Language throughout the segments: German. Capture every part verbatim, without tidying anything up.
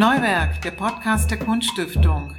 Neuwerk, der Podcast der Kunststiftung.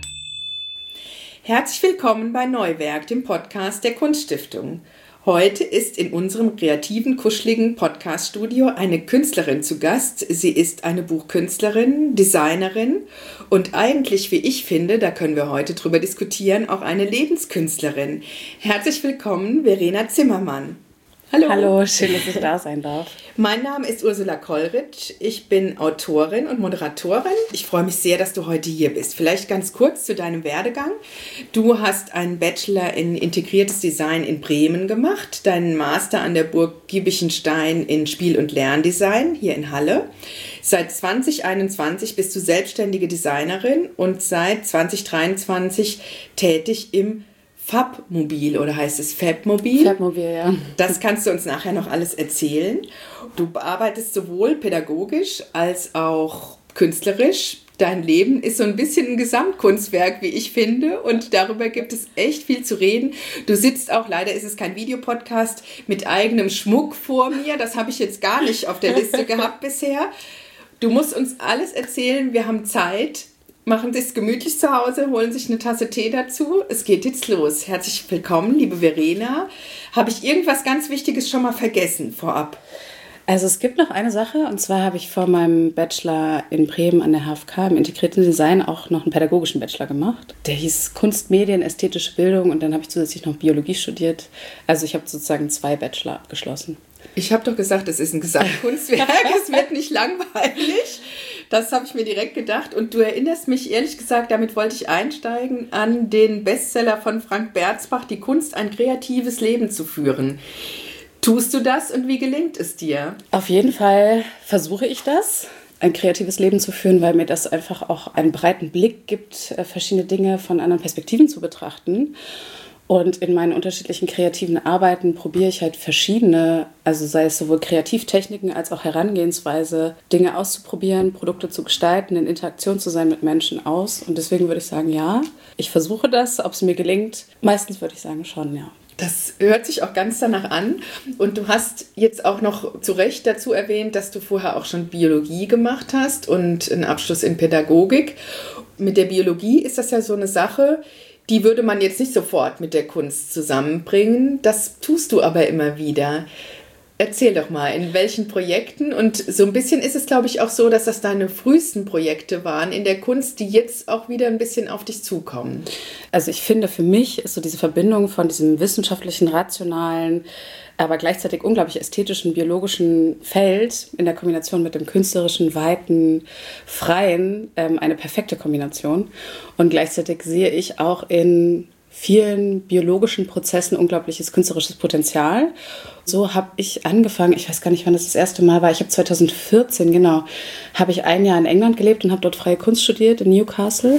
Herzlich willkommen bei Neuwerk, dem Podcast der Kunststiftung. Heute ist in unserem kreativen, kuscheligen Podcast-Studio eine Künstlerin zu Gast. Sie ist eine Buchkünstlerin, Designerin und eigentlich, wie ich finde, da können wir heute drüber diskutieren, auch eine Lebenskünstlerin. Herzlich willkommen, Verena Zimmermann. Hallo. Hallo, schön, dass ich da sein darf. Mein Name ist Ursula Kollrich. Ich bin Autorin und Moderatorin. Ich freue mich sehr, dass du heute hier bist. Vielleicht ganz kurz zu deinem Werdegang. Du hast einen Bachelor in integriertes Design in Bremen gemacht, deinen Master an der Burg Giebichenstein in Spiel- und Lerndesign hier in Halle. Seit zwanzig einundzwanzig bist du selbstständige Designerin und seit zwanzig dreiundzwanzig tätig im Fabmobil, oder heißt es Fabmobil? Fabmobil, ja. Das kannst du uns nachher noch alles erzählen. Du arbeitest sowohl pädagogisch als auch künstlerisch. Dein Leben ist so ein bisschen ein Gesamtkunstwerk, wie ich finde, und darüber gibt es echt viel zu reden. Du sitzt auch, leider ist es kein Videopodcast, mit eigenem Schmuck vor mir. Das habe ich jetzt gar nicht auf der Liste gehabt bisher. Du musst uns alles erzählen, wir haben Zeit. Machen Sie es gemütlich zu Hause, holen sich eine Tasse Tee dazu. Es geht jetzt los. Herzlich willkommen, liebe Verena. Habe ich irgendwas ganz Wichtiges schon mal vergessen vorab? Also es gibt noch eine Sache, und zwar habe ich vor meinem Bachelor in Bremen an der H F K im integrierten Design auch noch einen pädagogischen Bachelor gemacht. Der hieß Kunst, Medien, ästhetische Bildung, und dann habe ich zusätzlich noch Biologie studiert. Also ich habe sozusagen zwei Bachelor abgeschlossen. Ich habe doch gesagt, es ist ein Gesamtkunstwerk, es wird nicht langweilig. Das habe ich mir direkt gedacht. Und du erinnerst mich, ehrlich gesagt, damit wollte ich einsteigen, an den Bestseller von Frank Berzbach, Die Kunst, ein kreatives Leben zu führen. Tust du das und wie gelingt es dir? Auf jeden Fall versuche ich das, ein kreatives Leben zu führen, weil mir das einfach auch einen breiten Blick gibt, verschiedene Dinge von anderen Perspektiven zu betrachten. Und in meinen unterschiedlichen kreativen Arbeiten probiere ich halt verschiedene, also sei es sowohl Kreativtechniken als auch Herangehensweise, Dinge auszuprobieren, Produkte zu gestalten, in Interaktion zu sein mit Menschen aus. Und deswegen würde ich sagen, ja, ich versuche das. Ob es mir gelingt, meistens würde ich sagen schon, ja. Das hört sich auch ganz danach an. Und du hast jetzt auch noch zu Recht dazu erwähnt, dass du vorher auch schon Biologie gemacht hast und einen Abschluss in Pädagogik. Mit der Biologie ist das ja so eine Sache, die würde man jetzt nicht sofort mit der Kunst zusammenbringen. Das tust du aber immer wieder. Erzähl doch mal, in welchen Projekten? Und so ein bisschen ist es, glaube ich, auch so, dass das deine frühesten Projekte waren in der Kunst, die jetzt auch wieder ein bisschen auf dich zukommen. Also ich finde, für mich ist so diese Verbindung von diesem wissenschaftlichen, rationalen, aber gleichzeitig unglaublich ästhetischen, biologischen Feld in der Kombination mit dem künstlerischen, weiten, freien ähm, eine perfekte Kombination. Und gleichzeitig sehe ich auch in vielen biologischen Prozessen unglaubliches künstlerisches Potenzial. So habe ich angefangen, ich weiß gar nicht, wann das das erste Mal war, ich habe zwanzig vierzehn, genau, habe ich ein Jahr in England gelebt und habe dort freie Kunst studiert in Newcastle.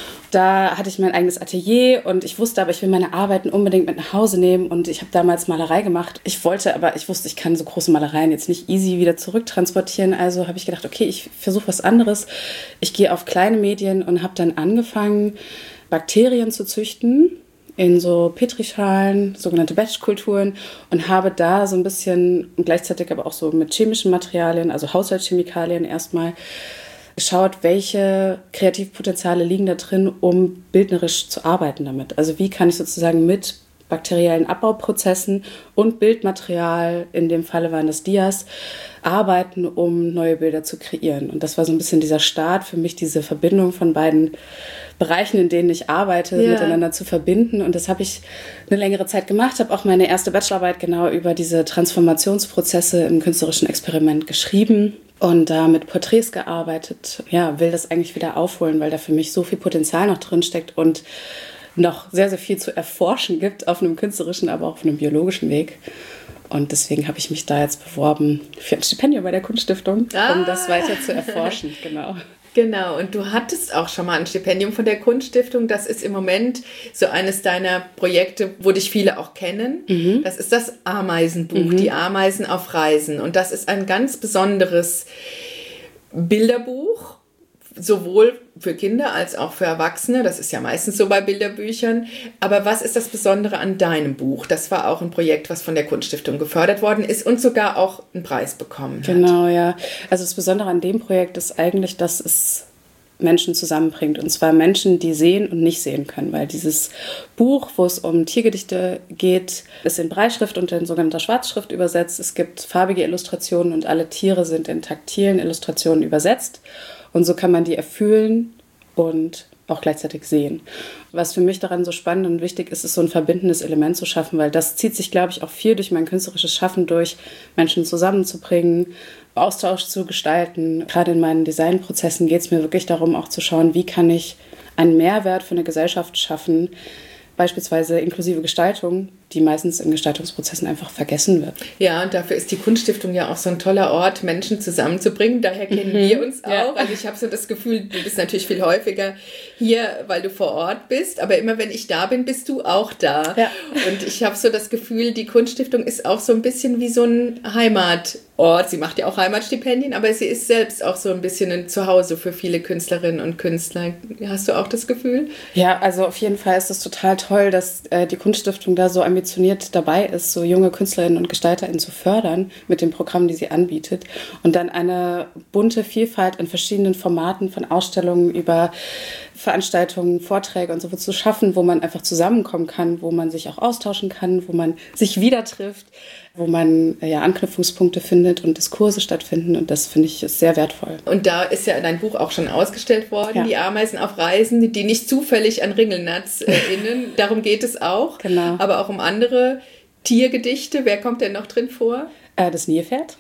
Da hatte ich mein eigenes Atelier und ich wusste aber, ich will meine Arbeiten unbedingt mit nach Hause nehmen, und ich habe damals Malerei gemacht. Ich wollte aber, ich wusste, ich kann so große Malereien jetzt nicht easy wieder zurücktransportieren, also habe ich gedacht, okay, ich versuche was anderes. Ich gehe auf kleine Medien und habe dann angefangen, Bakterien zu züchten in so Petrischalen, sogenannte Batchkulturen, und habe da so ein bisschen und gleichzeitig aber auch so mit chemischen Materialien, also Haushaltschemikalien erstmal, geschaut, welche Kreativpotenziale liegen da drin, um bildnerisch zu arbeiten damit. Also wie kann ich sozusagen mit bakteriellen Abbauprozessen und Bildmaterial, in dem Falle waren das Dias, arbeiten, um neue Bilder zu kreieren. Und das war so ein bisschen dieser Start für mich, diese Verbindung von beiden Bereichen, in denen ich arbeite, ja, miteinander zu verbinden. Und das habe ich eine längere Zeit gemacht, habe auch meine erste Bachelorarbeit genau über diese Transformationsprozesse im künstlerischen Experiment geschrieben und da mit Porträts gearbeitet. Ja, will das eigentlich wieder aufholen, weil da für mich so viel Potenzial noch drin steckt und noch sehr, sehr viel zu erforschen gibt auf einem künstlerischen, aber auch auf einem biologischen Weg. Und deswegen habe ich mich da jetzt beworben für ein Stipendium bei der Kunststiftung, ah. um das weiter zu erforschen. Genau. Genau, und du hattest auch schon mal ein Stipendium von der Kunststiftung. Das ist im Moment so eines deiner Projekte, wo dich viele auch kennen. Mhm. Das ist das Ameisenbuch, mhm. Die Ameisen auf Reisen. Und das ist ein ganz besonderes Bilderbuch, sowohl für Kinder als auch für Erwachsene. Das ist ja meistens so bei Bilderbüchern. Aber was ist das Besondere an deinem Buch? Das war auch ein Projekt, was von der Kunststiftung gefördert worden ist und sogar auch einen Preis bekommen hat. Genau, ja. Also das Besondere an dem Projekt ist eigentlich, dass es Menschen zusammenbringt. Und zwar Menschen, die sehen und nicht sehen können. Weil dieses Buch, wo es um Tiergedichte geht, ist in Brailleschrift und in sogenannter Schwarzschrift übersetzt. Es gibt farbige Illustrationen und alle Tiere sind in taktilen Illustrationen übersetzt. Und so kann man die erfühlen und auch gleichzeitig sehen. Was für mich daran so spannend und wichtig ist, ist so ein verbindendes Element zu schaffen, weil das zieht sich, glaube ich, auch viel durch mein künstlerisches Schaffen durch, Menschen zusammenzubringen, Austausch zu gestalten. Gerade in meinen Designprozessen geht es mir wirklich darum, auch zu schauen, wie kann ich einen Mehrwert für eine Gesellschaft schaffen, beispielsweise inklusive Gestaltung, die meistens in Gestaltungsprozessen einfach vergessen wird. Ja, und dafür ist die Kunststiftung ja auch so ein toller Ort, Menschen zusammenzubringen. Daher kennen mhm. wir uns auch. Ja. Also ich habe so das Gefühl, du bist natürlich viel häufiger hier, weil du vor Ort bist. Aber immer wenn ich da bin, bist du auch da. Ja. Und ich habe so das Gefühl, die Kunststiftung ist auch so ein bisschen wie so ein Heimatort. Sie macht ja auch Heimatstipendien, aber sie ist selbst auch so ein bisschen ein Zuhause für viele Künstlerinnen und Künstler. Hast du auch das Gefühl? Ja, also auf jeden Fall ist es total toll, dass äh, die Kunststiftung da so ambitioniert dabei ist, so junge Künstlerinnen und GestalterInnen zu fördern mit den Programmen, die sie anbietet. Und dann eine bunte Vielfalt in verschiedenen Formaten von Ausstellungen über Veranstaltungen, Vorträge und so zu schaffen, wo man einfach zusammenkommen kann, wo man sich auch austauschen kann, wo man sich wieder trifft, wo man ja Anknüpfungspunkte findet und Diskurse stattfinden. Und das finde ich ist sehr wertvoll. Und da ist ja dein Buch auch schon ausgestellt worden, ja. Die Ameisen auf Reisen, die nicht zufällig an Ringelnatz erinnern. Darum geht es auch. Genau. Aber auch um andere Tiergedichte. Wer kommt denn noch drin vor? Das Nilpferd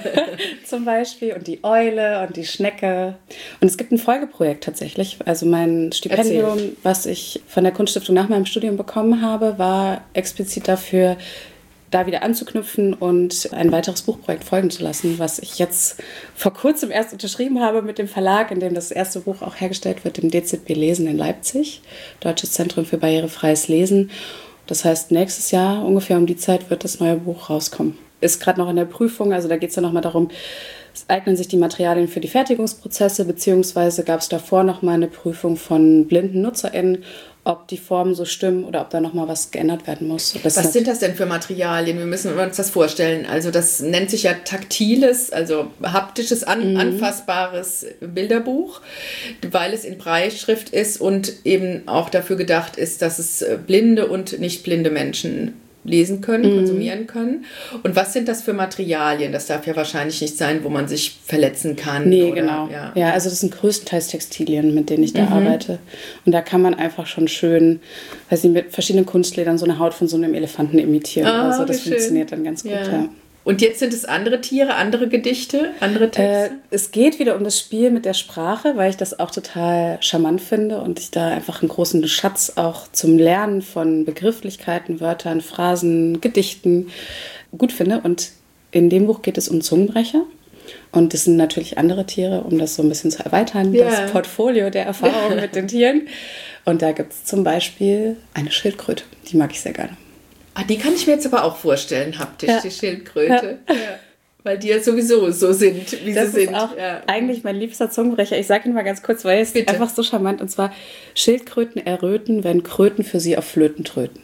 zum Beispiel und die Eule und die Schnecke. Und es gibt ein Folgeprojekt tatsächlich. Also mein Stipendium, Erzähl. Was ich von der Kunststiftung nach meinem Studium bekommen habe, war explizit dafür, da wieder anzuknüpfen und ein weiteres Buchprojekt folgen zu lassen, was ich jetzt vor kurzem erst unterschrieben habe mit dem Verlag, in dem das erste Buch auch hergestellt wird, dem D Z B Lesen in Leipzig, Deutsches Zentrum für barrierefreies Lesen. Das heißt, nächstes Jahr ungefähr um die Zeit wird das neue Buch rauskommen. Ist gerade noch in der Prüfung, also da geht es ja nochmal darum, eignen sich die Materialien für die Fertigungsprozesse, beziehungsweise gab es davor nochmal eine Prüfung von blinden NutzerInnen, ob die Formen so stimmen oder ob da nochmal was geändert werden muss. Das was sind das denn für Materialien? Wir müssen uns das vorstellen. Also das nennt sich ja taktiles, also haptisches, an, mhm. anfassbares Bilderbuch, weil es in Brailleschrift ist und eben auch dafür gedacht ist, dass es blinde und nicht blinde Menschen lesen können, mhm. konsumieren können. Und was sind das für Materialien? Das darf ja wahrscheinlich nicht sein, wo man sich verletzen kann. Nee, oder, genau. Ja. ja, also das sind größtenteils Textilien, mit denen ich da mhm. arbeite. Und da kann man einfach schon schön, weiß nicht, mit verschiedenen Kunstledern so eine Haut von so einem Elefanten imitieren. Ah, also das schön. funktioniert dann ganz gut, ja. ja. Und jetzt sind es andere Tiere, andere Gedichte, andere Texte? Äh, es geht wieder um das Spiel mit der Sprache, weil ich das auch total charmant finde und ich da einfach einen großen Schatz auch zum Lernen von Begrifflichkeiten, Wörtern, Phrasen, Gedichten gut finde. Und in dem Buch geht es um Zungenbrecher. Und das sind natürlich andere Tiere, um das so ein bisschen zu erweitern, ja. Das Portfolio der Erfahrung mit den Tieren. Und da gibt es zum Beispiel eine Schildkröte, die mag ich sehr gerne. Ah, die kann ich mir jetzt aber auch vorstellen, haptisch, ja. Die Schildkröte. Ja. Ja. Weil die ja sowieso so sind, wie das sie sind. Das ist auch ja. eigentlich mein liebster Zungenbrecher. Ich sage ihn mal ganz kurz, weil es ist einfach so charmant. Und zwar, Schildkröten erröten, wenn Kröten für sie auf Flöten tröten.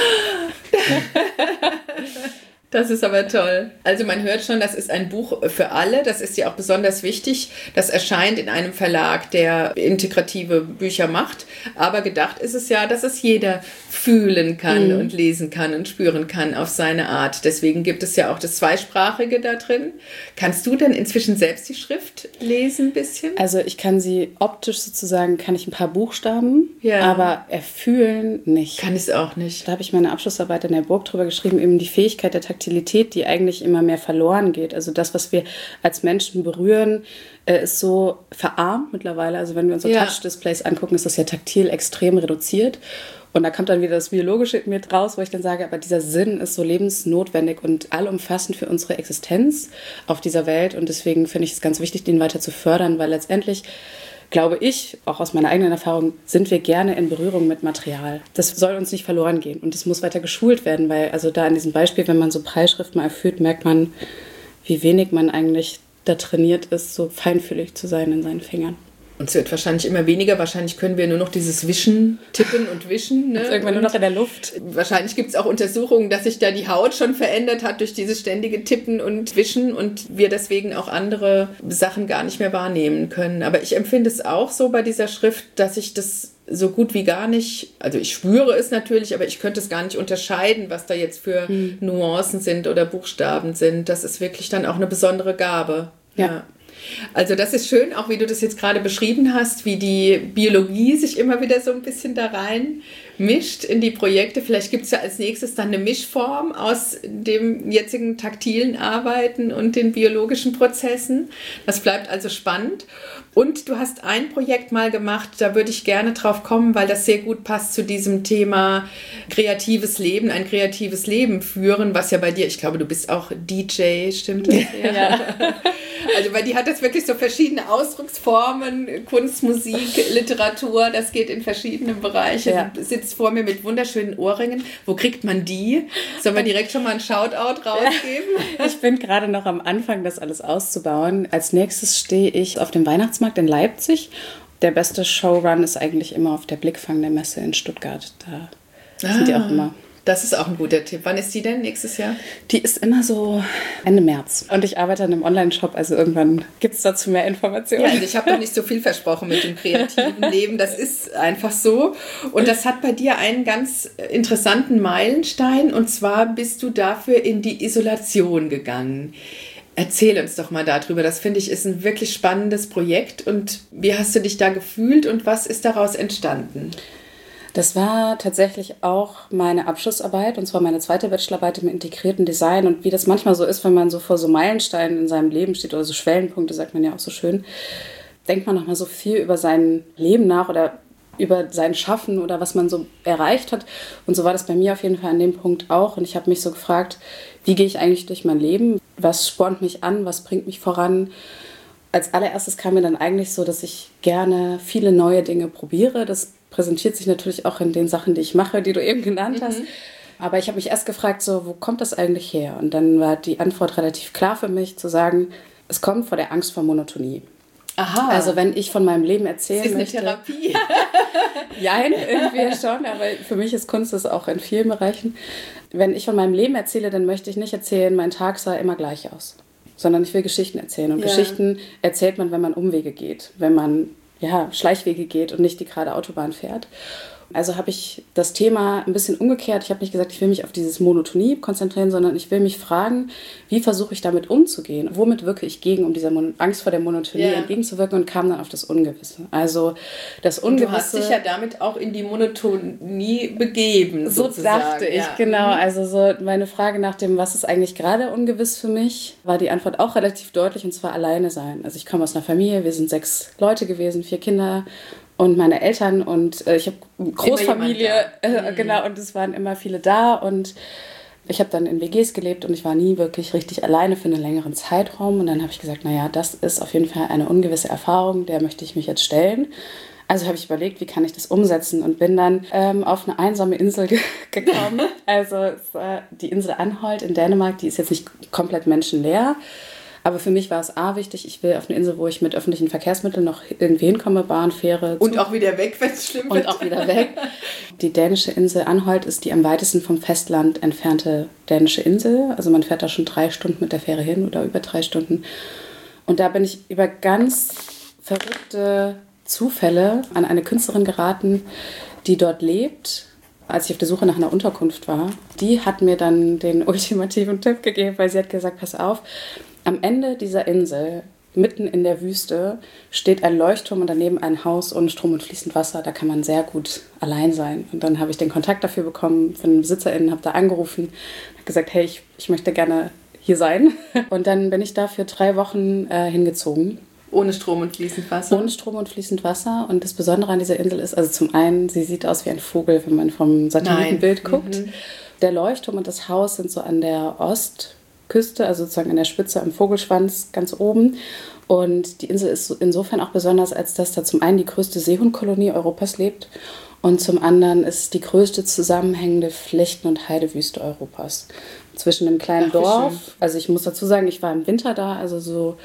Das ist aber toll. Also man hört schon, das ist ein Buch für alle. Das ist ja auch besonders wichtig. Das erscheint in einem Verlag, der integrative Bücher macht. Aber gedacht ist es ja, dass es jeder fühlen kann mhm. und lesen kann und spüren kann auf seine Art. Deswegen gibt es ja auch das Zweisprachige da drin. Kannst du denn inzwischen selbst die Schrift lesen ein bisschen? Also ich kann sie optisch sozusagen, kann ich ein paar Buchstaben, ja. aber erfühlen nicht. Kann ich es auch nicht. Da habe ich meine Abschlussarbeit in der Burg drüber geschrieben, eben die Fähigkeit der Taktilität, die eigentlich immer mehr verloren geht. Also das, was wir als Menschen berühren, ist so verarmt mittlerweile. Also wenn wir uns so ja. Touch-Displays angucken, ist das ja taktil extrem reduziert. Und da kommt dann wieder das Biologische in mir raus, wo ich dann sage, aber dieser Sinn ist so lebensnotwendig und allumfassend für unsere Existenz auf dieser Welt. Und deswegen finde ich es ganz wichtig, den weiter zu fördern, weil letztendlich, glaube ich, auch aus meiner eigenen Erfahrung, sind wir gerne in Berührung mit Material. Das soll uns nicht verloren gehen und das muss weiter geschult werden, weil also da in diesem Beispiel, wenn man so Brailleschrift mal erfüllt, merkt man, wie wenig man eigentlich da trainiert ist, so feinfühlig zu sein in seinen Fingern. Und es wird wahrscheinlich immer weniger. Wahrscheinlich können wir nur noch dieses Wischen, Tippen und Wischen. Ne? Ist irgendwann nur noch in der Luft. Wahrscheinlich gibt es auch Untersuchungen, dass sich da die Haut schon verändert hat durch dieses ständige Tippen und Wischen und wir deswegen auch andere Sachen gar nicht mehr wahrnehmen können. Aber ich empfinde es auch so bei dieser Schrift, dass ich das so gut wie gar nicht, also ich spüre es natürlich, aber ich könnte es gar nicht unterscheiden, was da jetzt für hm. Nuancen sind oder Buchstaben sind. Das ist wirklich dann auch eine besondere Gabe. Ja. ja. Also das ist schön, auch wie du das jetzt gerade beschrieben hast, wie die Biologie sich immer wieder so ein bisschen da rein mischt in die Projekte. Vielleicht gibt es ja als nächstes dann eine Mischform aus dem jetzigen taktilen Arbeiten und den biologischen Prozessen. Das bleibt also spannend. Und du hast ein Projekt mal gemacht, da würde ich gerne drauf kommen, weil das sehr gut passt zu diesem Thema kreatives Leben, ein kreatives Leben führen, was ja bei dir, ich glaube, du bist auch D J, stimmt das? Ja. ja. Also bei dir hat das wirklich so verschiedene Ausdrucksformen, Kunst, Musik, Literatur, das geht in verschiedene Bereiche. Ja. Du sitzt vor mir mit wunderschönen Ohrringen. Wo kriegt man die? Sollen wir direkt schon mal einen Shoutout rausgeben? Ich bin gerade noch am Anfang, das alles auszubauen. Als nächstes stehe ich auf dem Weihnachtsmarkt in Leipzig. Der beste Showrun ist eigentlich immer auf der Blickfang der Messe in Stuttgart. Da ah. sind die auch immer. Das ist auch ein guter Tipp. Wann ist die denn nächstes Jahr? Die ist immer so Ende März. Und ich arbeite an einem Online-Shop, also irgendwann gibt es dazu mehr Informationen. Ja, also ich habe noch nicht so viel versprochen mit dem kreativen Leben. Das ist einfach so. Und das hat bei dir einen ganz interessanten Meilenstein. Und zwar bist du dafür in die Isolation gegangen. Erzähl uns doch mal darüber. Das finde ich ist ein wirklich spannendes Projekt. Und wie hast du dich da gefühlt und was ist daraus entstanden? Das war tatsächlich auch meine Abschlussarbeit, und zwar meine zweite Bachelorarbeit im integrierten Design. Und wie das manchmal so ist, wenn man so vor so Meilensteinen in seinem Leben steht, oder so Schwellenpunkte, sagt man ja auch so schön, denkt man nochmal so viel über sein Leben nach oder über sein Schaffen oder was man so erreicht hat. Und so war das bei mir auf jeden Fall an dem Punkt auch. Und ich habe mich so gefragt, wie gehe ich eigentlich durch mein Leben? Was spornt mich an? Was bringt mich voran? Als allererstes kam mir dann eigentlich so, dass ich gerne viele neue Dinge probiere. Das präsentiert sich natürlich auch in den Sachen, die ich mache, die du eben genannt hast. Mhm. Aber ich habe mich erst gefragt, so, wo kommt das eigentlich her? Und dann war die Antwort relativ klar für mich, zu sagen, es kommt vor der Angst vor Monotonie. Aha. Also wenn ich von meinem Leben erzählen das ist möchte... eine Therapie. Nein, irgendwie schon, aber für mich ist Kunst das auch in vielen Bereichen. Wenn ich von meinem Leben erzähle, dann möchte ich nicht erzählen, mein Tag sah immer gleich aus. Sondern ich will Geschichten erzählen. Und ja. Geschichten erzählt man, wenn man Umwege geht, wenn man ja, Schleichwege geht und nicht die gerade Autobahn fährt. Also habe ich das Thema ein bisschen umgekehrt. Ich habe nicht gesagt, ich will mich auf dieses Monotonie konzentrieren, sondern ich will mich fragen, wie versuche ich damit umzugehen? Womit wirke ich gegen, um dieser Mon- Angst vor der Monotonie yeah. entgegenzuwirken, und kam dann auf das Ungewisse. Also das Ungewisse... Du hast dich ja damit auch in die Monotonie begeben, so sozusagen. dachte ich, ja. genau. Also so meine Frage nach dem, was ist eigentlich gerade ungewiss für mich, war die Antwort auch relativ deutlich, und zwar alleine sein. Also ich komme aus einer Familie, wir sind sechs Leute gewesen, vier Kinder und meine Eltern, und äh, ich habe eine Großfamilie, äh, mhm. genau, und es waren immer viele da, und ich habe dann in W Gs gelebt und ich war nie wirklich richtig alleine für einen längeren Zeitraum, und dann habe ich gesagt, naja, das ist auf jeden Fall eine ungewisse Erfahrung, der möchte ich mich jetzt stellen. Also habe ich überlegt, wie kann ich das umsetzen, und bin dann ähm, auf eine einsame Insel ge- gekommen. Also es war die Insel Anholt in Dänemark, die ist jetzt nicht komplett menschenleer. Aber für mich war es A wichtig, ich will auf eine Insel, wo ich mit öffentlichen Verkehrsmitteln noch irgendwie hinkomme, Bahn, Fähre. Und auch wieder weg, wenn es schlimm wird. Und auch wieder weg. Die dänische Insel Anholt ist die am weitesten vom Festland entfernte dänische Insel. Also man fährt da schon drei Stunden mit der Fähre hin oder über drei Stunden. Und da bin ich über ganz verrückte Zufälle an eine Künstlerin geraten, die dort lebt. Als ich auf der Suche nach einer Unterkunft war, die hat mir dann den ultimativen Tipp gegeben, weil sie hat gesagt, pass auf, am Ende dieser Insel, mitten in der Wüste, steht ein Leuchtturm und daneben ein Haus ohne Strom und fließend Wasser. Da kann man sehr gut allein sein. Und dann habe ich den Kontakt dafür bekommen von den BesitzerInnen, habe da angerufen, habe gesagt, hey, ich, ich möchte gerne hier sein. Und dann bin ich da für drei Wochen äh, hingezogen. Ohne Strom und fließend Wasser? Ohne Strom und fließend Wasser. Und das Besondere an dieser Insel ist, also zum einen, sie sieht aus wie ein Vogel, wenn man vom Satellitenbild Nein. guckt. Mhm. Der Leuchtturm und das Haus sind so an der Ostküste, also sozusagen an der Spitze am Vogelschwanz ganz oben. Und die Insel ist insofern auch besonders, als dass da zum einen die größte Seehundkolonie Europas lebt und zum anderen ist die größte zusammenhängende Flechten- und Heidewüste Europas. Zwischen einem kleinen Ach, Dorf, also ich muss dazu sagen, ich war im Winter da, also so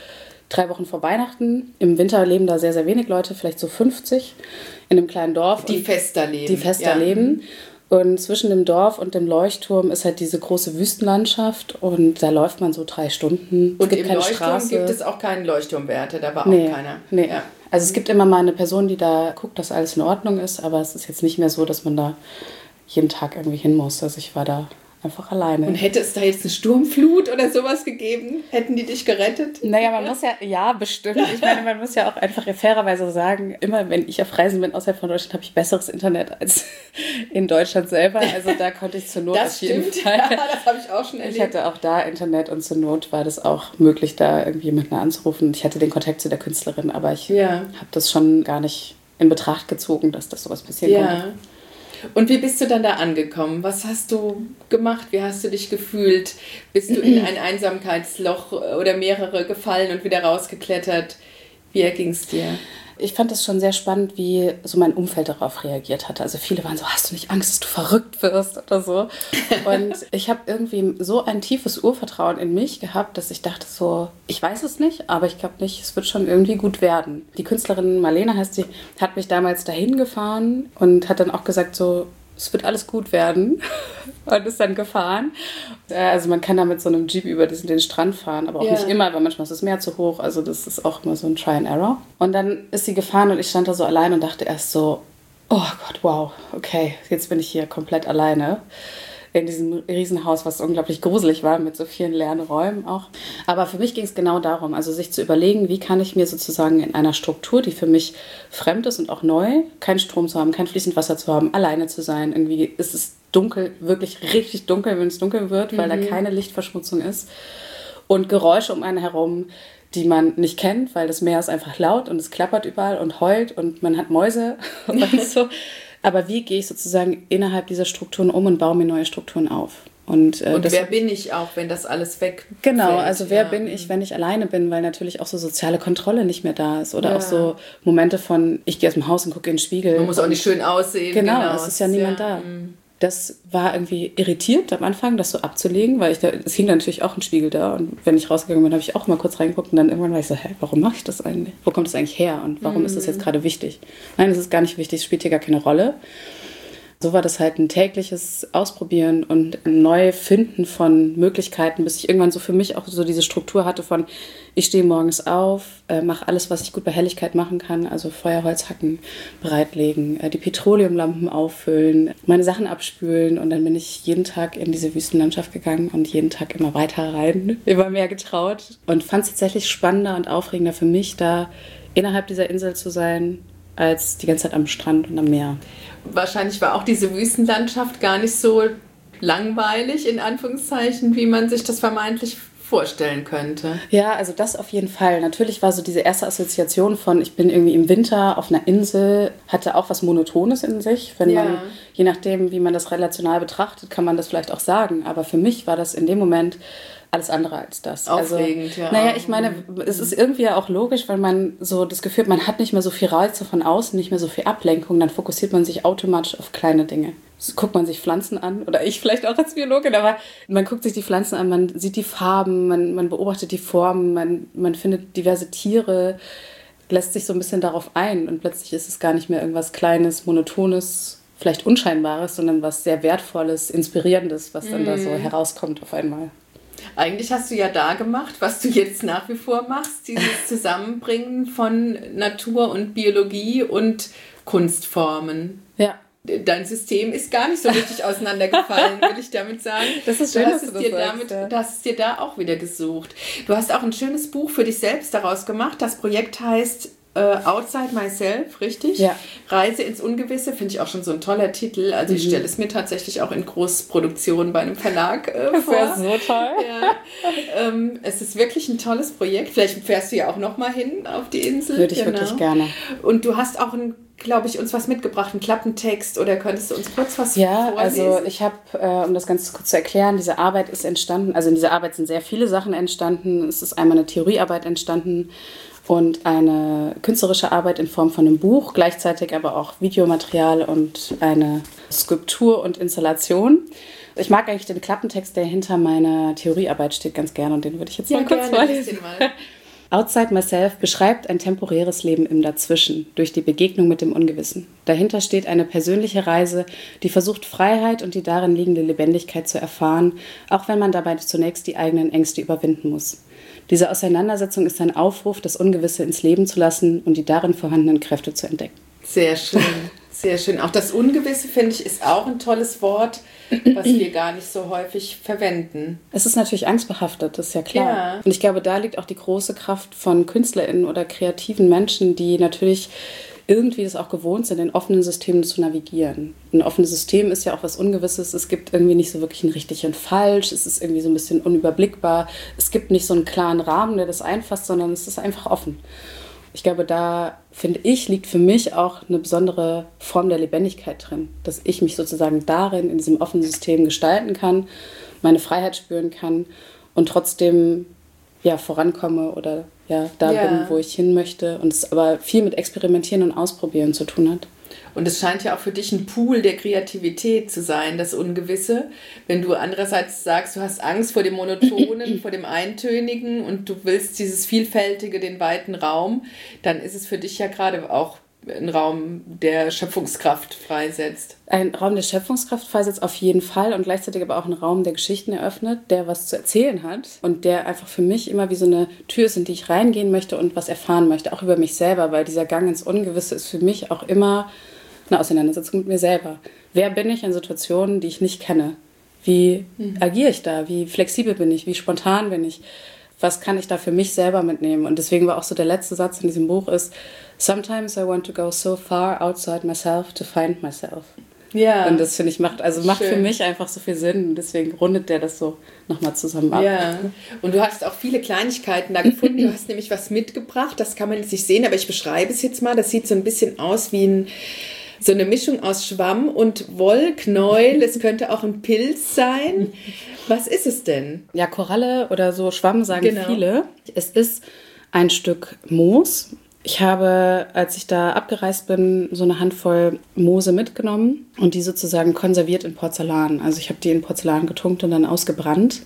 drei Wochen vor Weihnachten. Im Winter leben da sehr, sehr wenig Leute, vielleicht so fünfzig in einem kleinen Dorf. Die fester leben. Die fester ja. leben. Und zwischen dem Dorf und dem Leuchtturm ist halt diese große Wüstenlandschaft und da läuft man so drei Stunden. Und im Leuchtturm Straße. Gibt es auch keinen Leuchtturmwärter, da war nee, auch keiner. Nee. Ja. Also es gibt immer mal eine Person, die da guckt, dass alles in Ordnung ist, aber es ist jetzt nicht mehr so, dass man da jeden Tag irgendwie hin muss. Also ich war da einfach alleine. Und hätte es da jetzt eine Sturmflut oder sowas gegeben? Hätten die dich gerettet? Naja, man muss ja, ja, bestimmt. Ich meine, man muss ja auch einfach fairerweise sagen, immer wenn ich auf Reisen bin außerhalb von Deutschland, habe ich besseres Internet als in Deutschland selber. Also da konnte ich zur Not das auf jeden stimmt. Fall. Ja, das habe ich auch schon erlebt. Ich hatte auch da Internet und zur Not war das auch möglich, da irgendwie jemanden anzurufen. Ich hatte den Kontakt zu der Künstlerin, aber ich ja. habe das schon gar nicht in Betracht gezogen, dass das sowas passieren ja. konnte. Und wie bist du dann da angekommen? Was hast du gemacht? Wie hast du dich gefühlt? Bist du in ein Einsamkeitsloch oder mehrere gefallen und wieder rausgeklettert? Wie erging es dir? Ich fand das schon sehr spannend, wie so mein Umfeld darauf reagiert hatte. Also viele waren so, hast du nicht Angst, dass du verrückt wirst oder so? Und ich habe irgendwie so ein tiefes Urvertrauen in mich gehabt, dass ich dachte so, ich weiß es nicht, aber ich glaube nicht, es wird schon irgendwie gut werden. Die Künstlerin Marlene heißt sie, hat mich damals dahin gefahren und hat dann auch gesagt so, es wird alles gut werden und ist dann gefahren. Also man kann da mit so einem Jeep über diesen, den Strand fahren, aber auch ja. nicht immer, weil manchmal ist das Meer zu hoch. Also das ist auch immer so ein Try and Error. Und dann ist sie gefahren und ich stand da so allein und dachte erst so, oh Gott, wow, okay, jetzt bin ich hier komplett alleine in diesem Riesenhaus, was unglaublich gruselig war, mit so vielen leeren Räumen auch. Aber für mich ging es genau darum, also sich zu überlegen, wie kann ich mir sozusagen in einer Struktur, die für mich fremd ist und auch neu, keinen Strom zu haben, kein fließend Wasser zu haben, alleine zu sein. Irgendwie ist es dunkel, wirklich richtig dunkel, wenn es dunkel wird, weil mhm. da keine Lichtverschmutzung ist. Und Geräusche um einen herum, die man nicht kennt, weil das Meer ist einfach laut und es klappert überall und heult und man hat Mäuse und so. Aber wie gehe ich sozusagen innerhalb dieser Strukturen um und baue mir neue Strukturen auf? Und, äh, und wer bin ich auch, wenn das alles weg Genau, fällt? also wer ja. bin ich, wenn ich alleine bin, weil natürlich auch so soziale Kontrolle nicht mehr da ist. Oder ja. auch so Momente von, ich gehe aus dem Haus und gucke in den Spiegel. Man muss auch nicht schön aussehen. Genau, genau. es ist ja niemand ja. da. Das war irgendwie irritiert am Anfang, das so abzulegen, weil ich da, es hing da natürlich auch ein Spiegel da und wenn ich rausgegangen bin, habe ich auch mal kurz reingeguckt und dann irgendwann war ich so, hä, warum mache ich das eigentlich? Wo kommt das eigentlich her und warum mhm. ist das jetzt gerade wichtig? Nein, es ist gar nicht wichtig, es spielt hier gar keine Rolle. So war das halt ein tägliches Ausprobieren und ein Neufinden von Möglichkeiten, bis ich irgendwann so für mich auch so diese Struktur hatte von, ich stehe morgens auf, äh, mache alles, was ich gut bei Helligkeit machen kann, also Feuerholz hacken, bereitlegen, äh, die Petroleumlampen auffüllen, meine Sachen abspülen und dann bin ich jeden Tag in diese Wüstenlandschaft gegangen und jeden Tag immer weiter rein, immer mehr getraut und fand es tatsächlich spannender und aufregender für mich, da innerhalb dieser Insel zu sein, als die ganze Zeit am Strand und am Meer. Wahrscheinlich war auch diese Wüstenlandschaft gar nicht so langweilig, in Anführungszeichen, wie man sich das vermeintlich vorstellen könnte. Ja, also das auf jeden Fall. Natürlich war so diese erste Assoziation von, ich bin irgendwie im Winter auf einer Insel, hatte auch was Monotones in sich. Wenn ja. man, je nachdem, wie man das relational betrachtet, kann man das vielleicht auch sagen. Aber für mich war das in dem Moment alles andere als das. Aufregend, also, ja. Naja, ich meine, es ist irgendwie ja auch logisch, weil man so das Gefühl hat, man hat nicht mehr so viel Reize von außen, nicht mehr so viel Ablenkung, dann fokussiert man sich automatisch auf kleine Dinge. So guckt man sich Pflanzen an, oder ich vielleicht auch als Biologin, aber man guckt sich die Pflanzen an, man sieht die Farben, man, man beobachtet die Formen, man, man findet diverse Tiere, lässt sich so ein bisschen darauf ein und plötzlich ist es gar nicht mehr irgendwas Kleines, Monotones, vielleicht Unscheinbares, sondern was sehr Wertvolles, Inspirierendes, was dann mm. da so herauskommt auf einmal. Eigentlich hast du ja da gemacht, was du jetzt nach wie vor machst, dieses Zusammenbringen von Natur und Biologie und Kunstformen. Ja. Dein System ist gar nicht so richtig auseinandergefallen, will ich damit sagen. Das ist schön, du hast dass es du dir das damit, sagst, ja. Du hast es dir da auch wieder gesucht. Du hast auch ein schönes Buch für dich selbst daraus gemacht. Das Projekt heißt Uh, Outside Myself, richtig? Ja. Reise ins Ungewisse, finde ich auch schon so ein toller Titel. Also ich mhm. stelle es mir tatsächlich auch in Großproduktion bei einem Verlag äh, vor. Das wäre so toll. Ja. ähm, es ist wirklich ein tolles Projekt. Vielleicht fährst du ja auch noch mal hin auf die Insel. Würde ich genau. wirklich gerne. Und du hast auch, ein, glaube ich, uns was mitgebracht, einen Klappentext. Oder könntest du uns kurz was ja, vorlesen? Ja, also ich habe, äh, um das ganz kurz zu erklären, diese Arbeit ist entstanden, also in dieser Arbeit sind sehr viele Sachen entstanden. Es ist einmal eine Theoriearbeit entstanden, und eine künstlerische Arbeit in Form von einem Buch, gleichzeitig aber auch Videomaterial und eine Skulptur und Installation. Ich mag eigentlich den Klappentext, der hinter meiner Theoriearbeit steht, ganz gerne und den würde ich jetzt ja, mal kurz gerne, vorlesen. mal. Outside Myself beschreibt ein temporäres Leben im Dazwischen durch die Begegnung mit dem Ungewissen. Dahinter steht eine persönliche Reise, die versucht, Freiheit und die darin liegende Lebendigkeit zu erfahren, auch wenn man dabei zunächst die eigenen Ängste überwinden muss. Diese Auseinandersetzung ist ein Aufruf, das Ungewisse ins Leben zu lassen und die darin vorhandenen Kräfte zu entdecken. Sehr schön, sehr schön. Auch das Ungewisse, finde ich, ist auch ein tolles Wort, was wir gar nicht so häufig verwenden. Es ist natürlich angstbehaftet, das ist ja klar. Ja. Und ich glaube, da liegt auch die große Kraft von KünstlerInnen oder kreativen Menschen, die natürlich irgendwie das auch gewohnt sind, in offenen Systemen zu navigieren. Ein offenes System ist ja auch was Ungewisses. Es gibt irgendwie nicht so wirklich ein richtig und falsch. Es ist irgendwie so ein bisschen unüberblickbar. Es gibt nicht so einen klaren Rahmen, der das einfasst, sondern es ist einfach offen. Ich glaube, da, finde ich, liegt für mich auch eine besondere Form der Lebendigkeit drin, dass ich mich sozusagen darin, in diesem offenen System gestalten kann, meine Freiheit spüren kann und trotzdem ja, vorankomme oder ja, da ja. bin, wo ich hin möchte. Und es aber viel mit Experimentieren und Ausprobieren zu tun hat. Und es scheint ja auch für dich ein Pool der Kreativität zu sein, das Ungewisse. Wenn du andererseits sagst, du hast Angst vor dem Monotonen, vor dem Eintönigen und du willst dieses Vielfältige, den weiten Raum, dann ist es für dich ja gerade auch ein Raum, der Schöpfungskraft freisetzt. Ein Raum der Schöpfungskraft freisetzt auf jeden Fall und gleichzeitig aber auch ein Raum der Geschichten eröffnet, der was zu erzählen hat und der einfach für mich immer wie so eine Tür ist, in die ich reingehen möchte und was erfahren möchte, auch über mich selber, weil dieser Gang ins Ungewisse ist für mich auch immer eine Auseinandersetzung mit mir selber. Wer bin ich in Situationen, die ich nicht kenne? Wie mhm. agiere ich da? Wie flexibel bin ich? Wie spontan bin ich? Was kann ich da für mich selber mitnehmen? Und deswegen war auch so der letzte Satz in diesem Buch ist, Sometimes I want to go so far outside myself to find myself. Ja. Und das, finde ich, macht, also macht Schön. für mich einfach so viel Sinn. Und deswegen rundet der das so nochmal zusammen ab. Ja, und du hast auch viele Kleinigkeiten da gefunden. Du hast nämlich was mitgebracht, das kann man jetzt nicht sehen, aber ich beschreibe es jetzt mal. Das sieht so ein bisschen aus wie ein, so eine Mischung aus Schwamm und Wollknäuel. Es könnte auch ein Pilz sein. Was ist es denn? Ja, Koralle oder so Schwamm sagen Genau. viele. Es ist ein Stück Moos. Ich habe, als ich da abgereist bin, so eine Handvoll Moose mitgenommen und die sozusagen konserviert in Porzellan. Also ich habe die in Porzellan getunkt und dann ausgebrannt.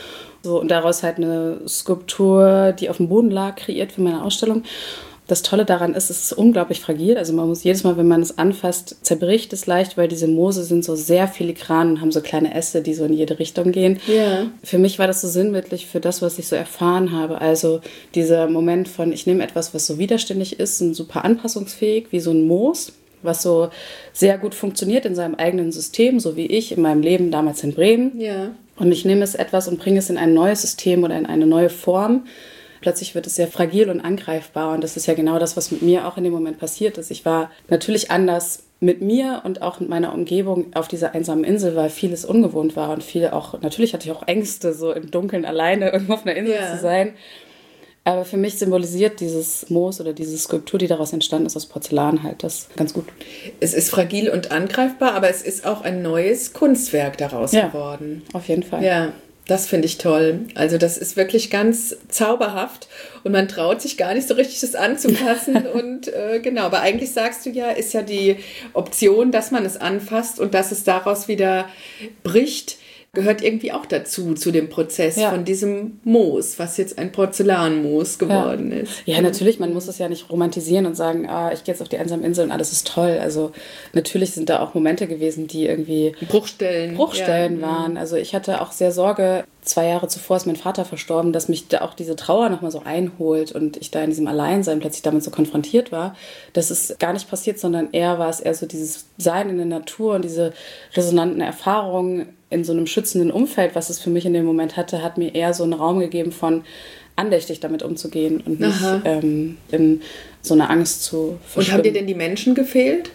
So, und daraus halt eine Skulptur, die auf dem Boden lag, kreiert für meine Ausstellung. Das Tolle daran ist, es ist unglaublich fragil. Also man muss jedes Mal, wenn man es anfasst, zerbricht es leicht, weil diese Moose sind so sehr filigran und haben so kleine Äste, die so in jede Richtung gehen. Ja. Für mich war das so sinnbildlich für das, was ich so erfahren habe. Also dieser Moment von, ich nehme etwas, was so widerständig ist und super anpassungsfähig, wie so ein Moos, was so sehr gut funktioniert in seinem eigenen System, so wie ich in meinem Leben damals in Bremen. Ja. Und ich nehme es etwas und bringe es in ein neues System oder in eine neue Form. Plötzlich wird es sehr fragil und angreifbar. Und das ist ja genau das, was mit mir auch in dem Moment passiert ist. Ich war natürlich anders mit mir und auch mit meiner Umgebung auf dieser einsamen Insel, weil vieles ungewohnt war und viel auch, natürlich hatte ich auch Ängste, so im Dunkeln alleine irgendwo auf einer Insel Ja. zu sein. Aber für mich symbolisiert dieses Moos oder diese Skulptur, die daraus entstanden ist, aus Porzellan halt, das ganz gut. Es ist fragil und angreifbar, aber es ist auch ein neues Kunstwerk daraus Ja. geworden. Auf jeden Fall. Ja, das finde ich toll. Also das ist wirklich ganz zauberhaft und man traut sich gar nicht so richtig, das anzufassen. und äh, genau, aber eigentlich sagst du ja, ist ja die Option, dass man es anfasst und dass es daraus wieder bricht, gehört irgendwie auch dazu, zu dem Prozess Ja. von diesem Moos, was jetzt ein Porzellanmoos geworden ja. ist. Ja, natürlich, man muss es ja nicht romantisieren und sagen, ah, ich gehe jetzt auf die einsame Insel und alles ist toll. Also natürlich sind da auch Momente gewesen, die irgendwie Bruchstellen. Bruchstellen ja. waren. Also ich hatte auch sehr Sorge, zwei Jahre zuvor ist mein Vater verstorben, dass mich da auch diese Trauer nochmal so einholt und ich da in diesem Alleinsein plötzlich damit so konfrontiert war. Das ist gar nicht passiert, sondern eher war es eher so dieses Sein in der Natur und diese resonanten Erfahrungen in so einem schützenden Umfeld, was es für mich in dem Moment hatte, hat mir eher so einen Raum gegeben von andächtig damit umzugehen und nicht ähm, in so eine Angst zu verschwimmen. Und haben dir denn die Menschen gefehlt?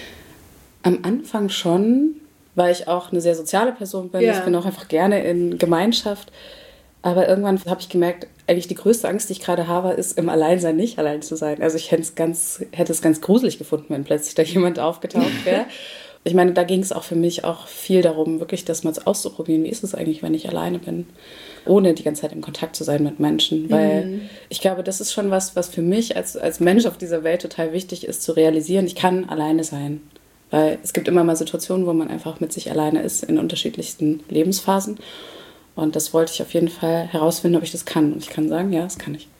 Am Anfang schon, weil ich auch eine sehr soziale Person bin. Ja. Ich bin auch einfach gerne in Gemeinschaft. Aber irgendwann habe ich gemerkt, eigentlich die größte Angst, die ich gerade habe, ist im Alleinsein nicht allein zu sein. Also ich hätte es ganz, hätte es ganz gruselig gefunden, wenn plötzlich da jemand aufgetaucht wäre. Ich meine, da ging es auch für mich auch viel darum, wirklich das mal auszuprobieren. Wie ist es eigentlich, wenn ich alleine bin? Ohne die ganze Zeit im Kontakt zu sein mit Menschen. Weil mhm. ich glaube, das ist schon was, was für mich als, als Mensch auf dieser Welt total wichtig ist, zu realisieren, ich kann alleine sein. Weil es gibt immer mal Situationen, wo man einfach mit sich alleine ist, in unterschiedlichsten Lebensphasen. Und das wollte ich auf jeden Fall herausfinden, ob ich das kann. Und ich kann sagen, ja, das kann ich.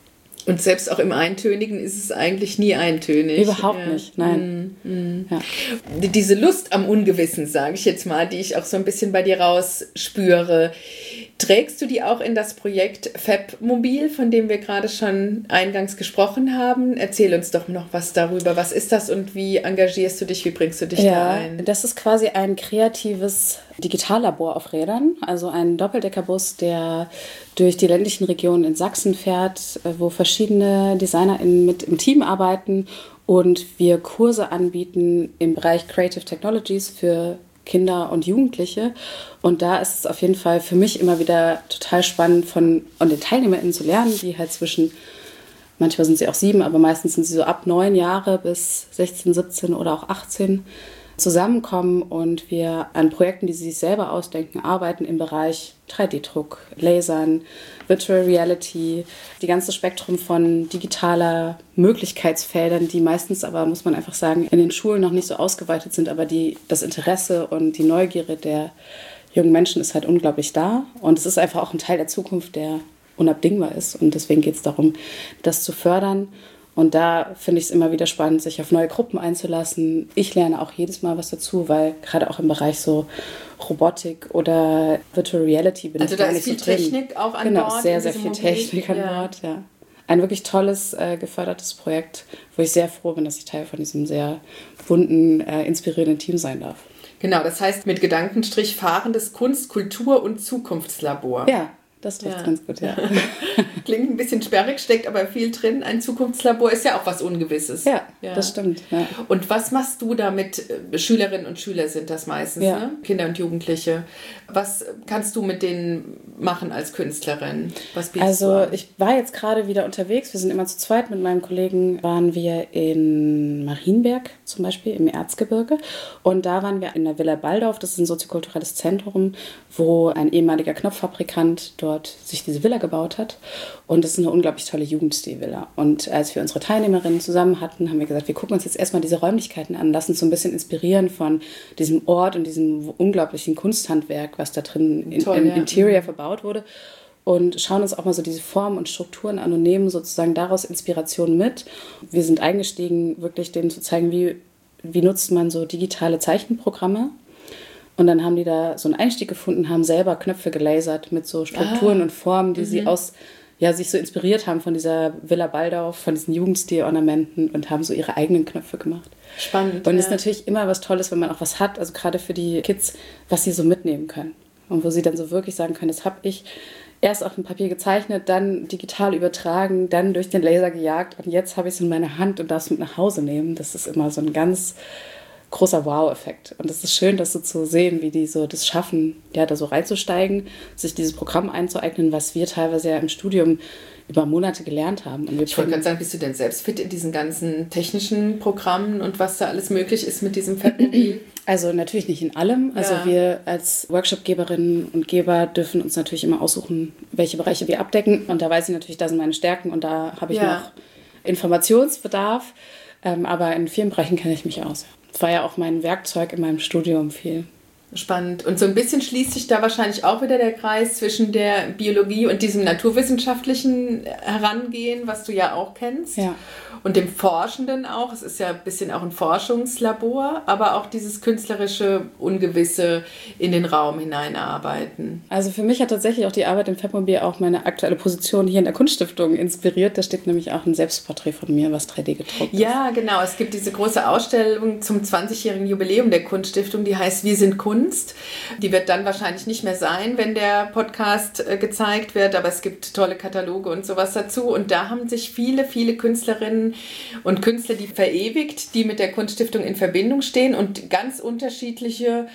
Und selbst auch im Eintönigen ist es eigentlich nie eintönig. Überhaupt ja. nicht, nein. Mhm. Ja. Diese Lust am Ungewissen, sage ich jetzt mal, die ich auch so ein bisschen bei dir rausspüre, trägst du die auch in das Projekt Fabmobil, von dem wir gerade schon eingangs gesprochen haben? Erzähl uns doch noch was darüber. Was ist das und wie engagierst du dich, wie bringst du dich ja, da ein? Das ist quasi ein kreatives Digitallabor auf Rädern, also ein Doppeldeckerbus, der durch die ländlichen Regionen in Sachsen fährt, wo verschiedene DesignerInnen mit im Team arbeiten und wir Kurse anbieten im Bereich Creative Technologies für Kinder und Jugendliche. Und da ist es auf jeden Fall für mich immer wieder total spannend, von und den TeilnehmerInnen zu lernen, die halt zwischen, manchmal sind sie auch sieben, aber meistens sind sie so ab neun Jahre bis sechzehn, siebzehn oder auch achtzehn zusammenkommen und wir an Projekten, die sie sich selber ausdenken, arbeiten im Bereich drei D Druck, Lasern, Virtual Reality, die ganze Spektrum von digitaler Möglichkeitsfeldern, die meistens aber, muss man einfach sagen, in den Schulen noch nicht so ausgeweitet sind, aber die, das Interesse und die Neugierde der jungen Menschen ist halt unglaublich da und es ist einfach auch ein Teil der Zukunft, der unabdingbar ist und deswegen geht es darum, das zu fördern. Und da finde ich es immer wieder spannend, sich auf neue Gruppen einzulassen. Ich lerne auch jedes Mal was dazu, weil gerade auch im Bereich so Robotik oder Virtual Reality bin also ich gar nicht so drin. Also da ist viel Technik auch an genau, Bord? Genau, sehr, sehr viel Technik an ja. Bord, ja. Ein wirklich tolles, äh, gefördertes Projekt, wo ich sehr froh bin, dass ich Teil von diesem sehr bunten, äh, inspirierenden Team sein darf. Genau, das heißt mit Gedankenstrich fahrendes Kunst-, Kultur- und Zukunftslabor. Ja. Das trifft ja. ganz gut, ja. Klingt ein bisschen sperrig, steckt aber viel drin. Ein Zukunftslabor ist ja auch was Ungewisses. Ja, ja. das stimmt. Ja. Und was machst du da mit Schülerinnen und Schüler sind das meistens, ja. ne? Kinder und Jugendliche. Was kannst du mit denen machen als Künstlerin? Was bietest also du an? Ich war jetzt gerade wieder unterwegs. Wir sind immer zu zweit. Mit meinem Kollegen waren wir in Marienberg zum Beispiel, im Erzgebirge. Und da waren wir in der Villa Baldorf. Das ist ein soziokulturelles Zentrum, wo ein ehemaliger Knopffabrikant dort sich diese Villa gebaut hat. Und das ist eine unglaublich tolle Jugendstil-Villa. Und als wir unsere Teilnehmerinnen zusammen hatten, haben wir gesagt, wir gucken uns jetzt erstmal diese Räumlichkeiten an, lassen uns so ein bisschen inspirieren von diesem Ort und diesem unglaublichen Kunsthandwerk, was da drin in, Toll, im ja. Interior verbaut wurde. Und schauen uns auch mal so diese Formen und Strukturen an und nehmen sozusagen daraus Inspiration mit. Wir sind eingestiegen, wirklich denen zu zeigen, wie, wie nutzt man so digitale Zeichenprogramme. Und dann haben die da so einen Einstieg gefunden, haben selber Knöpfe gelasert mit so Strukturen ah. und Formen, die mhm. sie aus, ja, sich so inspiriert haben von dieser Villa Baldorf, von diesen Jugendstil-Ornamenten und haben so ihre eigenen Knöpfe gemacht. Spannend. Und es ja. ist natürlich immer was Tolles, wenn man auch was hat, also gerade für die Kids, was sie so mitnehmen können. Und wo sie dann so wirklich sagen können, das habe ich erst auf dem Papier gezeichnet, dann digital übertragen, dann durch den Laser gejagt und jetzt habe ich es in meiner Hand und darf es mit nach Hause nehmen. Das ist immer so ein ganz großer Wow-Effekt. Und es ist schön, das so zu sehen, wie die so das schaffen, ja, da so reinzusteigen, sich dieses Programm einzueignen, was wir teilweise ja im Studium über Monate gelernt haben. Und wir ich wollte gerade sagen, bist du denn selbst fit in diesen ganzen technischen Programmen und was da alles möglich ist mit diesem Fabmobil? Also natürlich nicht in allem. Also ja. wir als Workshopgeberinnen und Geber dürfen uns natürlich immer aussuchen, welche Bereiche wir abdecken. Und da weiß ich natürlich, da sind meine Stärken und da habe ich ja. noch Informationsbedarf. Ähm, aber in vielen Bereichen kenne ich mich aus. Das war ja auch mein Werkzeug in meinem Studium viel. Spannend. Und so ein bisschen schließt sich da wahrscheinlich auch wieder der Kreis zwischen der Biologie und diesem naturwissenschaftlichen Herangehen, was du ja auch kennst. Ja. Und dem Forschenden auch. Es ist ja ein bisschen auch ein Forschungslabor, aber auch dieses künstlerische, Ungewisse in den Raum hineinarbeiten. Also für mich hat tatsächlich auch die Arbeit im Fabmobil auch meine aktuelle Position hier in der Kunststiftung inspiriert. Da steht nämlich auch ein Selbstporträt von mir, was drei D gedruckt ist. Ja, genau. Es gibt diese große Ausstellung zum zwanzigjährigen Jubiläum der Kunststiftung, die heißt Wir sind Kunst. Die wird dann wahrscheinlich nicht mehr sein, wenn der Podcast äh, gezeigt wird, aber es gibt tolle Kataloge und sowas dazu. Und da haben sich viele, viele Künstlerinnen und Künstler, die verewigt, die mit der Kunststiftung in Verbindung stehen und ganz unterschiedliche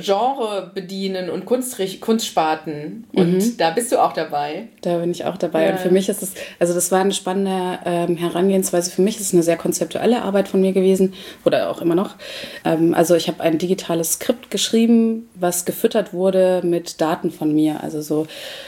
Genre bedienen und Kunstricht, Kunstsparten. Und mhm. da bist du auch dabei. Da bin ich auch dabei. Ja. Und für mich ist es, also das war eine spannende ähm, Herangehensweise. Für mich ist es eine sehr konzeptuelle Arbeit von mir gewesen oder auch immer noch. Ähm, also ich habe ein digitales Skript geschrieben, was gefüttert wurde mit Daten von mir. Also so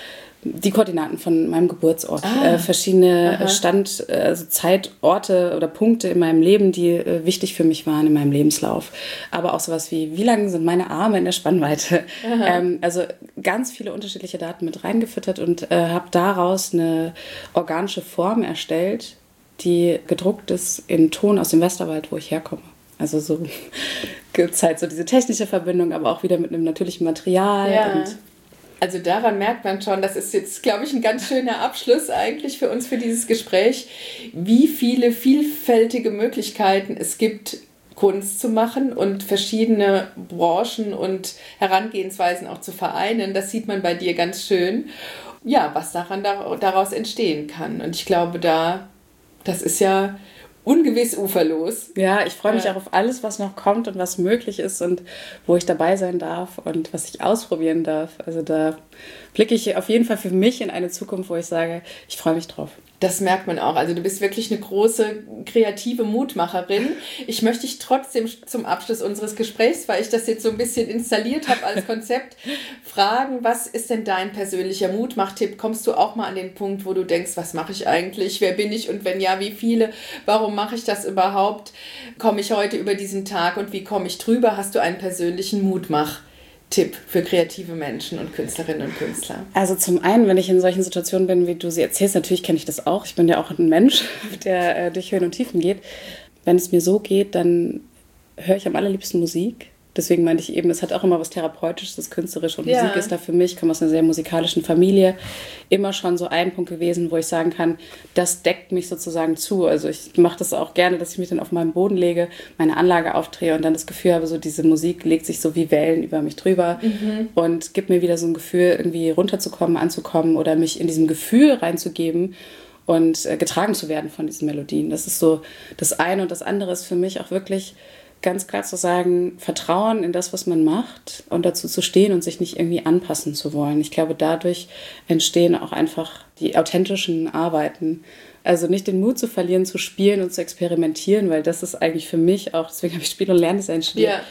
die Koordinaten von meinem Geburtsort, ah, äh, verschiedene aha. Stand, also Zeitorte oder Punkte in meinem Leben, die äh, wichtig für mich waren in meinem Lebenslauf. Aber auch sowas wie, wie lang sind meine Arme in der Spannweite? Ähm, also ganz viele unterschiedliche Daten mit reingefüttert und äh, habe daraus eine organische Form erstellt, die gedruckt ist in Ton aus dem Westerwald, wo ich herkomme. Also so gibt es halt so diese technische Verbindung, aber auch wieder mit einem natürlichen Material. Ja. Und also daran merkt man schon, das ist jetzt, glaube ich, ein ganz schöner Abschluss eigentlich für uns, für dieses Gespräch, wie viele vielfältige Möglichkeiten es gibt, Kunst zu machen und verschiedene Branchen und Herangehensweisen auch zu vereinen. Das sieht man bei dir ganz schön. Ja, was daran daraus entstehen kann. Und ich glaube, da, das ist ja ungewiss uferlos. Ja, ich freue mich ja. auch auf alles, was noch kommt und was möglich ist und wo ich dabei sein darf und was ich ausprobieren darf. Also da blicke ich auf jeden Fall für mich in eine Zukunft, wo ich sage, ich freue mich drauf. Das merkt man auch. Also du bist wirklich eine große kreative Mutmacherin. Ich möchte dich trotzdem zum Abschluss unseres Gesprächs, weil ich das jetzt so ein bisschen installiert habe als Konzept, fragen, was ist denn dein persönlicher Mutmachtipp? Kommst du auch mal an den Punkt, wo du denkst, was mache ich eigentlich? Wer bin ich? Und wenn ja, wie viele? Warum mache ich das überhaupt? Komme ich heute über diesen Tag und wie komme ich drüber? Hast du einen persönlichen Mutmach-Tipp für kreative Menschen und Künstlerinnen und Künstler? Also zum einen, wenn ich in solchen Situationen bin, wie du sie erzählst, natürlich kenne ich das auch. Ich bin ja auch ein Mensch, der äh, durch Höhen und Tiefen geht. Wenn es mir so geht, dann höre ich am allerliebsten Musik. Deswegen meinte ich eben, es hat auch immer was Therapeutisches, das Künstlerische und ja. Musik ist da für mich, ich komme aus einer sehr musikalischen Familie, immer schon so ein Punkt gewesen, wo ich sagen kann, das deckt mich sozusagen zu. Also ich mache das auch gerne, dass ich mich dann auf meinen Boden lege, meine Anlage aufdrehe und dann das Gefühl habe, so diese Musik legt sich so wie Wellen über mich drüber mhm. und gibt mir wieder so ein Gefühl, irgendwie runterzukommen, anzukommen oder mich in diesem Gefühl reinzugeben und äh, getragen zu werden von diesen Melodien. Das ist so das eine und das andere ist für mich auch wirklich ganz klar zu sagen, Vertrauen in das, was man macht und dazu zu stehen und sich nicht irgendwie anpassen zu wollen. Ich glaube, dadurch entstehen auch einfach die authentischen Arbeiten. Also nicht den Mut zu verlieren, zu spielen und zu experimentieren, weil das ist eigentlich für mich auch, deswegen habe ich Spiel- und Lerndesign studiert, yeah.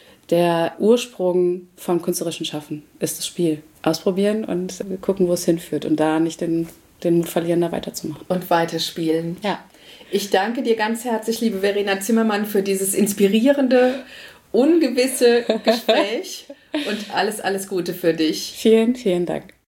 der Ursprung vom künstlerischen Schaffen ist das Spiel. Ausprobieren und gucken, wo es hinführt und da nicht den, den Mut verlieren, da weiterzumachen. Und weiterspielen. Ja. Ich danke dir ganz herzlich, liebe Verena Zimmermann, für dieses inspirierende, ungewisse Gespräch und alles, alles Gute für dich. Vielen, vielen Dank.